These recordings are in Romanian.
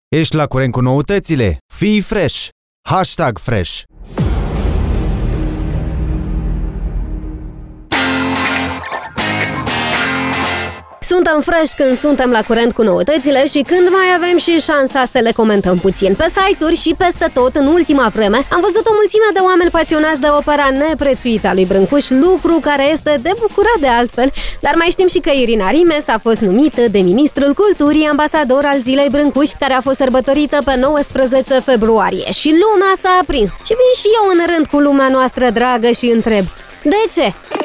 Ești la curent cu noutățile? Fii fresh! #fresh. Suntem fresh când suntem la curent cu noutățile și când mai avem și șansa să le comentăm puțin. Pe site-uri și peste tot, în ultima vreme, am văzut o mulțime de oameni pasionați de opera neprețuită a lui Brâncuș, lucru care este de bucurat de altfel, dar mai știm și că Irina Rimes a fost numită de ministrul culturii ambasador al Zilei Brâncuș, care a fost sărbătorită pe 19 februarie și lumea s-a aprins. Și vin și eu în rând cu lumea noastră dragă și întreb: de ce?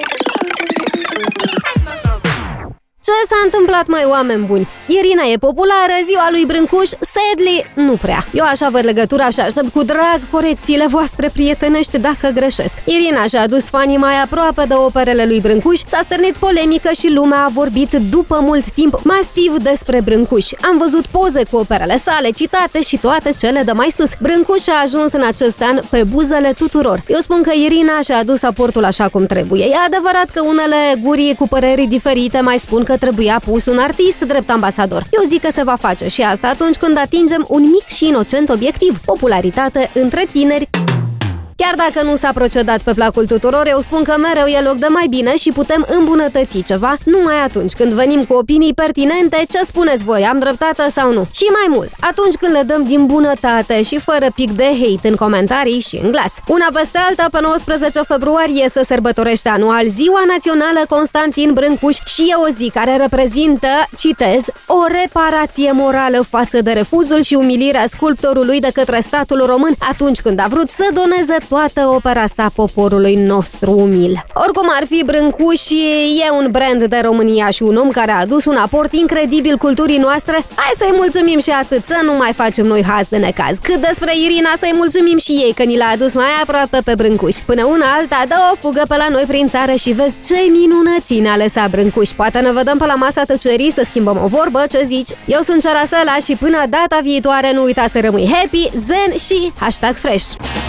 Ce s-a întâmplat, mai oameni buni? Irina e populară, ziua lui Brâncuș, sadly, nu prea. Eu așa văd legătura și aștept cu drag corecțiile voastre prietenești dacă greșesc. Irina și-a adus fanii mai aproape de operele lui Brâncuș, s-a stârnit polemică și lumea a vorbit după mult timp masiv despre Brâncuș. Am văzut poze cu operele sale, citate și toate cele de mai sus. Brâncuș a ajuns în acest an pe buzele tuturor. Eu spun că Irina și-a adus aportul așa cum trebuie. E adevărat că unele guri cu păreri diferite mai spun că trebuia pus un artist drept ambasador. Eu zic că se va face și asta atunci când atingem un mic și inocent obiectiv: popularitate între tineri. Chiar dacă nu s-a procedat pe placul tuturor, eu spun că mereu e loc de mai bine și putem îmbunătăți ceva numai atunci când venim cu opinii pertinente. Ce spuneți voi, am dreptate sau nu? Și mai mult, atunci când le dăm din bunătate și fără pic de hate în comentarii și în glas. Una peste alta, pe 19 februarie se sărbătorește anual Ziua Națională Constantin Brâncuș și e o zi care reprezintă, citez, o reparație morală față de refuzul și umilirea sculptorului de către statul român atunci când a vrut să doneze toată opera sa poporului nostru umil. Oricum ar fi, Brâncuș e un brand de România și un om care a adus un aport incredibil culturii noastre. Hai să-i mulțumim și atât, să nu mai facem noi haz de necaz. Cât despre Irina, să-i mulțumim și ei că ni l-a adus mai aproape pe Brâncuș. Până una alta, dă o fugă pe la noi prin țară și vezi ce minunății ne-a lăsat Brâncuș. Poate ne vedem pe la masa tăcerii să schimbăm o vorbă, ce zici? Eu sunt Cerasela și până data viitoare nu uita să rămâi happy, zen și #fresh.